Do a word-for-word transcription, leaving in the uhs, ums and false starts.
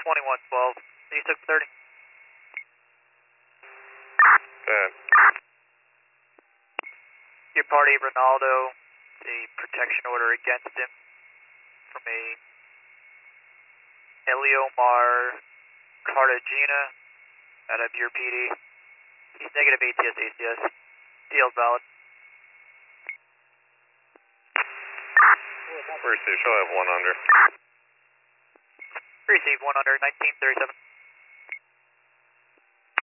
twenty-one twelve. You took thirty. Bad. Your party, Ronaldo, the protection order against him from a Eliomar Cartagena out of your P D. He's negative A T S A C S. D L's valid. Receive, she'll have one under. Receive one under, nineteen thirty-seven.